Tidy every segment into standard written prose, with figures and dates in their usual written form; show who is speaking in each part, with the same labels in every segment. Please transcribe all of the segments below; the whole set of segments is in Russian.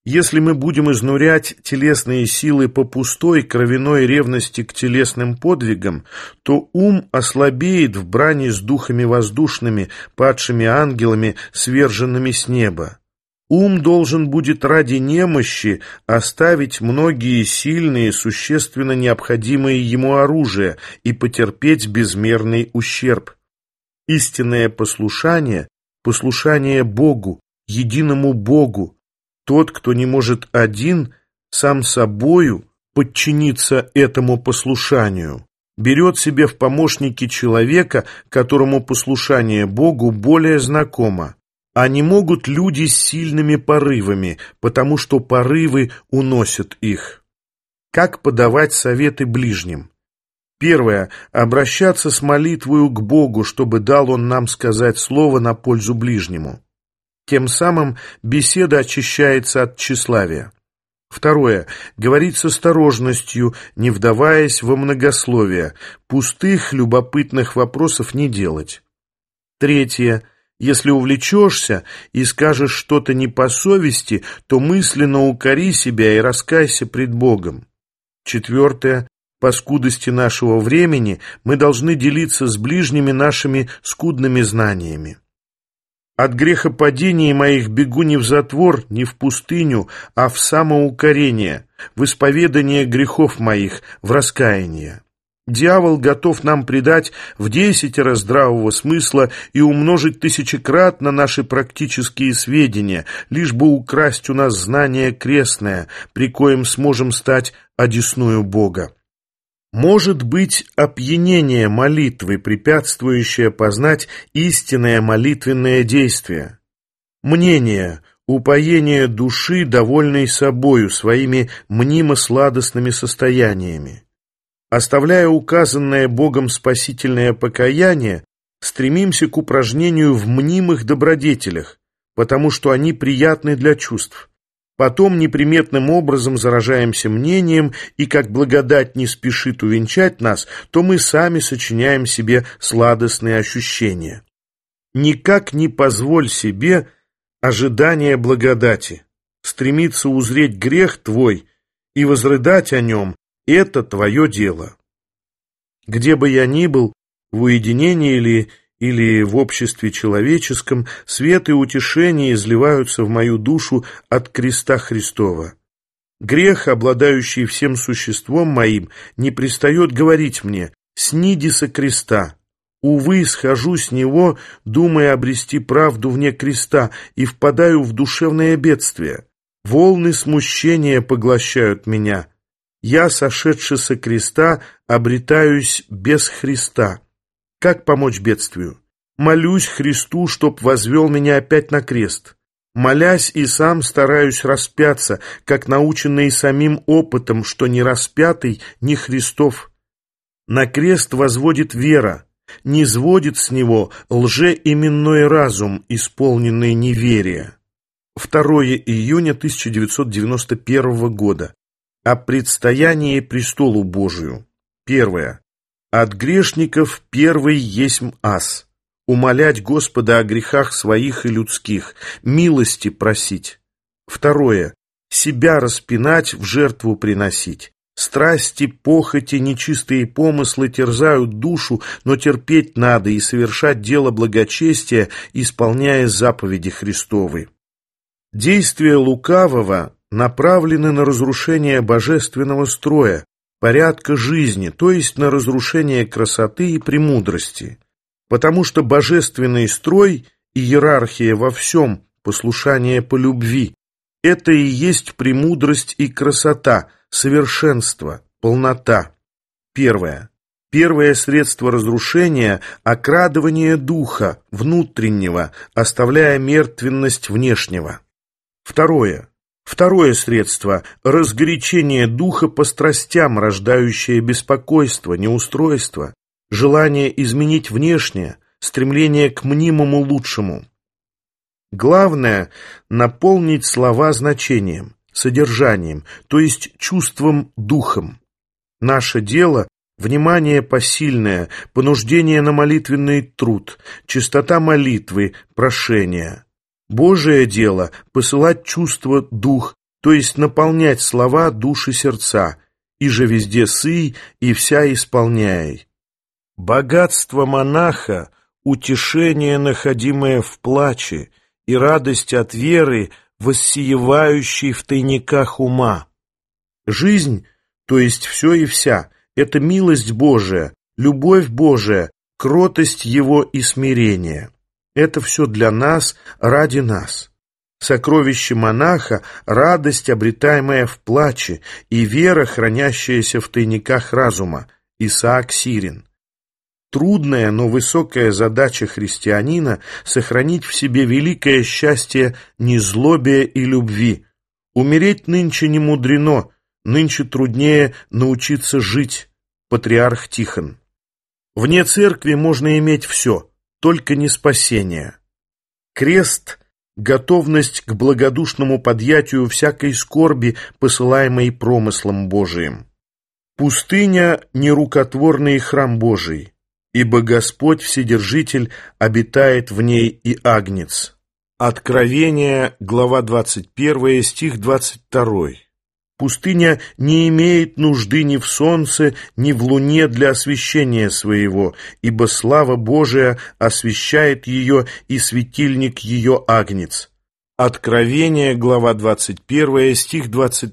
Speaker 1: Если мы будем изнурять телесные силы по пустой кровяной ревности к телесным подвигам, то ум ослабеет в брани с духами воздушными, падшими ангелами, сверженными с неба. Ум должен будет ради немощи оставить многие сильные, существенно необходимые ему оружия и потерпеть безмерный ущерб. Истинное послушание – послушание Богу, единому Богу. Тот, кто не может один, сам собою подчиниться этому послушанию, берет себе в помощники человека, которому послушание Богу более знакомо. А не могут люди с сильными порывами, потому что порывы уносят их. Как подавать советы ближним? Первое. Обращаться с молитвою к Богу, чтобы дал Он нам сказать слово на пользу ближнему. Тем самым беседа очищается от тщеславия. Второе. Говорить с осторожностью, не вдаваясь во многословие, пустых, любопытных вопросов не делать. Третье. Если увлечешься и скажешь что-то не по совести, то мысленно укори себя и раскайся пред Богом. Четвертое. По скудости нашего времени мы должны делиться с ближними нашими скудными знаниями. От грехопадений моих бегу не в затвор, не в пустыню, а в самоукорение, в исповедание грехов моих, в раскаяние. Дьявол готов нам придать в 10 здравого смысла и умножить тысячекратно наши практические сведения, лишь бы украсть у нас знание крестное, при коем сможем стать одесную Бога. Может быть опьянение молитвы, препятствующее познать истинное молитвенное действие. Мнение, упоение души, довольной собою, своими мнимо-сладостными состояниями. Оставляя указанное Богом спасительное покаяние, стремимся к упражнению в мнимых добродетелях, потому что они приятны для чувств. Потом неприметным образом заражаемся мнением, и как благодать не спешит увенчать нас, то мы сами сочиняем себе сладостные ощущения. Никак не позволь себе ожидания благодати, стремиться узреть грех твой и возрыдать о нем – это твое дело. Где бы я ни был, в уединении или в обществе человеческом, свет и утешение изливаются в мою душу от креста Христова. Грех, обладающий всем существом моим, не пристает говорить мне: «Сниди со креста». Увы, схожу с него, думая обрести правду вне креста, и впадаю в душевное бедствие. Волны смущения поглощают меня. Я, сошедший со креста, обретаюсь без Христа. Как помочь бедствию? Молюсь Христу, чтоб возвел меня опять на крест. Молясь и сам стараюсь распяться, как наученный самим опытом, что ни распятый, ни Христов. На крест возводит вера, не сводит с него лжеименной разум, исполненный неверия. 2 июня 1991 года. О предстоянии престолу Божию. Первое. От грешников первый есмь ас. Умолять Господа о грехах своих и людских, милости просить. Второе. Себя распинать, в жертву приносить. Страсти, похоти, нечистые помыслы терзают душу, но терпеть надо и совершать дело благочестия, исполняя заповеди Христовы. Действия лукавого направлены на разрушение божественного строя, порядка жизни, то есть на разрушение красоты и премудрости. Потому что божественный строй и иерархия во всем, послушание по любви, это и есть премудрость и красота, совершенство, полнота. Первое. Первое средство разрушения – окрадывание духа, внутреннего, оставляя мертвенность внешнего. Второе. Второе средство – разгорячение духа по страстям, рождающее беспокойство, неустройство, желание изменить внешнее, стремление к мнимому лучшему. Главное – наполнить слова значением, содержанием, то есть чувством духом. Наше дело – внимание посильное, понуждение на молитвенный труд, чистота молитвы, прошения. Божие дело – посылать чувство дух, то есть наполнять слова души сердца, и же везде сый, и вся исполняй. Богатство монаха — утешение, находимое в плаче, и радость от веры, воссиевающей в тайниках ума. Жизнь, то есть все и вся, это милость Божия, любовь Божия, кротость Его и смирение. Это все для нас, ради нас. Сокровище монаха — радость, обретаемая в плаче, и вера, хранящаяся в тайниках разума. Исаак Сирин. Трудная, но высокая задача христианина — сохранить в себе великое счастье незлобия и любви. Умереть нынче не мудрено, нынче труднее научиться жить. Патриарх Тихон. Вне церкви можно иметь все, только не спасение. Крест — готовность к благодушному подъятию всякой скорби, посылаемой промыслом Божиим. Пустыня — нерукотворный храм Божий, ибо Господь Вседержитель обитает в ней и Агнец. Откровение, глава 21, стих 22. Пустыня не имеет нужды ни в солнце, ни в луне для освещения своего, ибо слава Божия освещает ее, и светильник ее Агнец. Откровение, глава 21, стих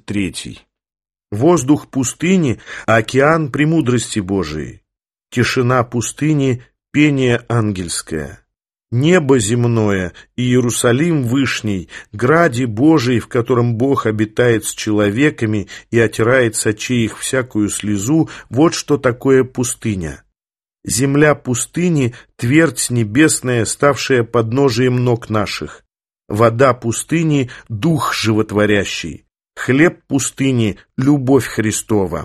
Speaker 1: 23. Воздух пустыни — океан премудрости Божией. Тишина пустыни — пение ангельское. Небо земное и Иерусалим вышний, граде Божий, в котором Бог обитает с человеками и отирает с очей их всякую слезу, вот что такое пустыня. Земля пустыни — твердь небесная, ставшая подножием ног наших. Вода пустыни — дух животворящий. Хлеб пустыни — любовь Христова.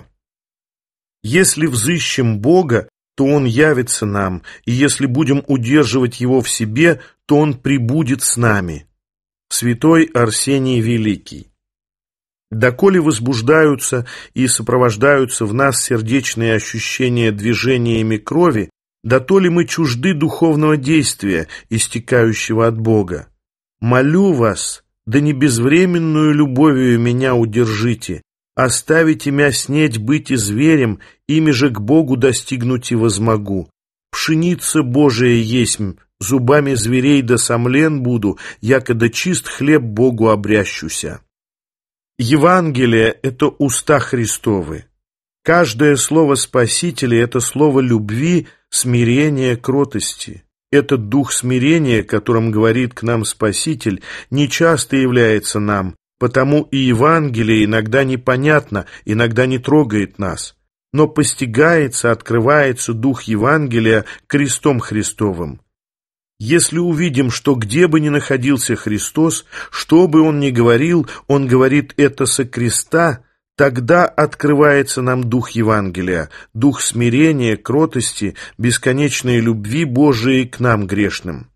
Speaker 1: Если взыщем Бога, то Он явится нам, и если будем удерживать Его в себе, то Он пребудет с нами. Святой Арсений Великий. Доколе возбуждаются и сопровождаются в нас сердечные ощущения движениями крови, дотоле мы чужды духовного действия, истекающего от Бога. Молю вас, да не безвременную любовью меня удержите, оставите мя снеть быть и зверем, ими же к Богу достигнуть и возмогу. Пшеница Божия есмь, зубами зверей да сомлен буду, якода чист хлеб Богу обрящуся. Евангелие — это уста Христовы. Каждое слово Спасителя — это слово любви, смирения, кротости. Этот дух смирения, которым говорит к нам Спаситель, нечасто является нам, потому и Евангелие иногда непонятно, иногда не трогает нас. Но постигается, открывается дух Евангелия крестом Христовым. Если увидим, что где бы ни находился Христос, что бы Он ни говорил, Он говорит это со креста, тогда открывается нам дух Евангелия, дух смирения, кротости, бесконечной любви Божией к нам грешным.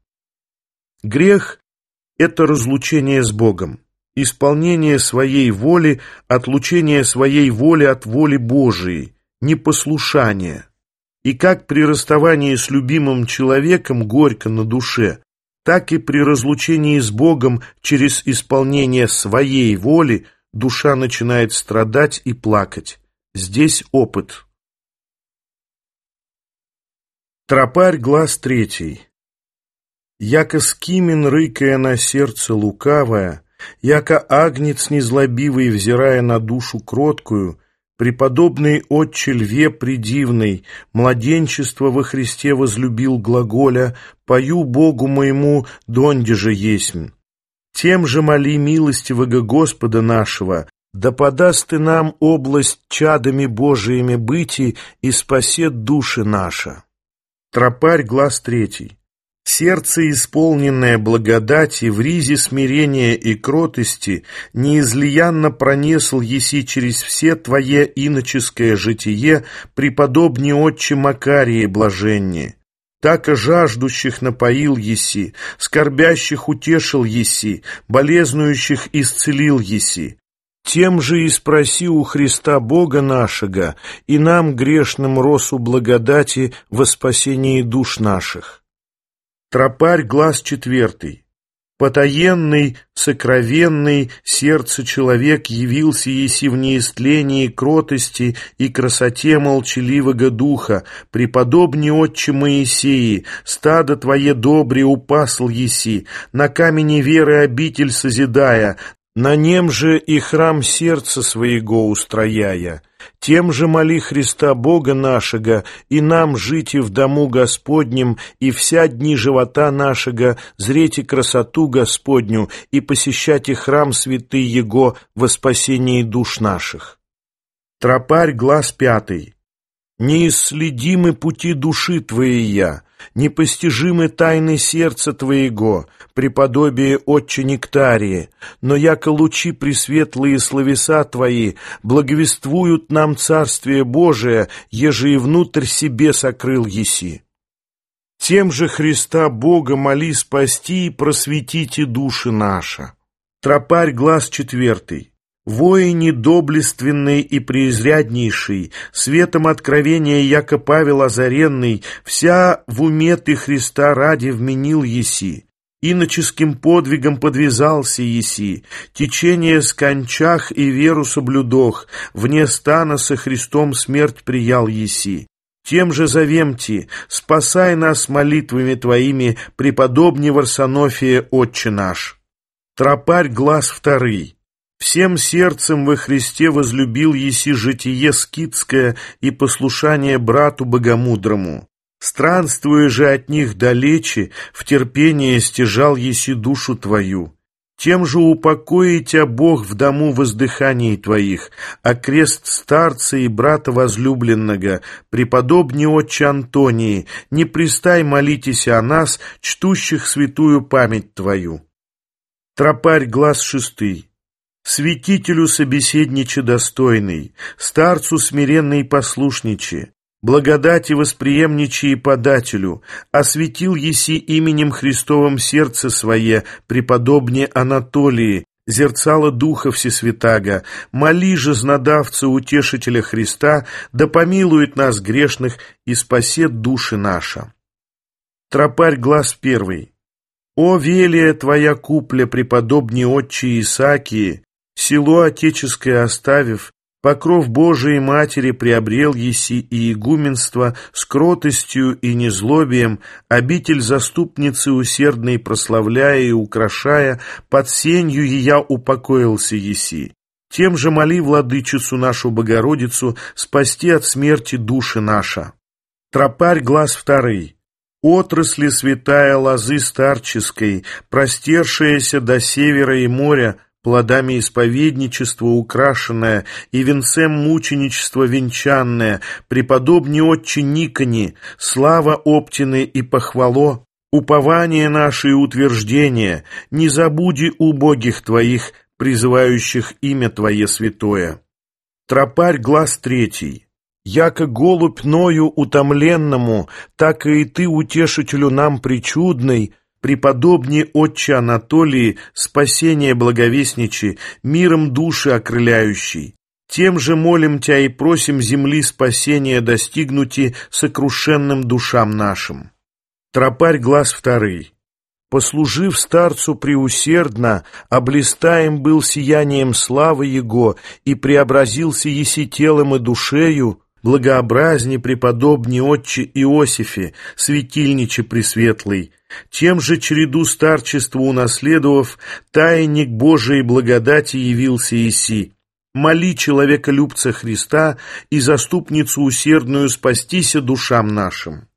Speaker 1: Грех — это разлучение с Богом. Исполнение своей воли, отлучение своей воли от воли Божией, непослушание. И как при расставании с любимым человеком горько на душе, так и при разлучении с Богом через исполнение своей воли душа начинает страдать и плакать. Здесь опыт. Тропарь, глаз 3. Яко скимен, рыкая на сердце лукавое, яко агнец незлобивый, взирая на душу кроткую, преподобный отче льве придивный, младенчество во Христе возлюбил глаголя, пою Богу моему, донде же есмь. Тем же моли милостивого Господа нашего, да подаст ты нам область чадами Божиими быти и спасет души наша. Тропарь, глаз 3. Сердце, исполненное благодати, в ризе смирения и кротости, неизлиянно пронесл еси через все твое иноческое житие, преподобне отче Макарии блаженне. Так и жаждущих напоил еси, скорбящих утешил еси, болезнующих исцелил еси. Тем же и спроси у Христа Бога нашего, и нам, грешным, росу благодати во спасении душ наших. Тропарь, глаз 4. Потаенный, сокровенный, сердце человек явился еси в неистлении кротости и красоте молчаливого духа, преподобни отче Моисеи, стадо твое добре упасл еси, на камени веры обитель созидая, на нем же и храм сердца своего устрояя. Тем же моли Христа Бога нашего, и нам жить и в дому Господнем, и вся дни живота нашего зрете красоту Господню, и посещайте храм святый Его во спасении душ наших. Тропарь, глаз 5. Неисследимы пути души Твоя, непостижимы тайны сердца Твоего, преподобие Отче Нектарии, но яко лучи пресветлые словеса Твои благовествуют нам Царствие Божие, еже и внутрь себе сокрыл еси. Тем же Христа Бога моли спасти и просветите души наши. Тропарь, глаз 4. Воине доблественный и преизряднейший, светом откровения, яко Павел озаренный, вся в уме ты Христа ради вменил еси, иноческим подвигом подвязался еси, течение скончах и веру соблюдох, вне стана со Христом смерть приял еси. Тем же зовемте, спасай нас молитвами твоими, преподобне Варсонофия, Отче наш. Тропарь, глаз 2. Всем сердцем во Христе возлюбил еси житие скитское и послушание брату богомудрому. Странствуя же от них далече, в терпение стяжал еси душу твою. Тем же упокои тебя Бог в дому воздыханий твоих, а крест старца и брата возлюбленного, преподобне отче Антонии, не пристай молитесь о нас, чтущих святую память твою. Тропарь, глаз 6. Святителю собеседниче достойный, старцу смиренный послушниче, благодати восприемниче и подателю, осветил еси именем Христовым сердце свое, преподобне Анатолии, зерцало Духа Всесвятаго, моли же знадавца утешителя Христа, да помилует нас грешных и спасет души наша. Тропарь, глаз 1. О велия твоя купля, преподобне отче Исаакии, село отеческое оставив, покров Божией Матери приобрел еси и игуменство с кротостью и незлобием, обитель заступницы усердной прославляя и украшая, под сенью ея упокоился еси. Тем же моли владычицу нашу Богородицу спасти от смерти души наша. Тропарь, глаз 2. Отрасли святая лозы старческой, простершаяся до севера и моря, плодами исповедничества украшенная и венцем мученичества венчанная, преподобне отче Никони, слава оптины и похвало, упование наше и утверждение, не забуди убогих твоих, призывающих имя твое святое. Тропарь, глаз 3. Яко голубь Ною утомленному, так и ты утешителю нам причудный, преподобне отче Анатолии, спасение благовестничи, миром души окрыляющий. Тем же молим Тя и просим земли спасения достигнути сокрушенным душам нашим. Тропарь, глаз 2. Послужив старцу преусердно, облистаем был сиянием славы Его и преобразился еси телом и душею, благообразне преподобне отче Иосифе, светильниче пресветлый, тем же череду старчества унаследовав, тайник Божией благодати явился еси. Моли человеколюбца Христа и заступницу усердную спастися душам нашим.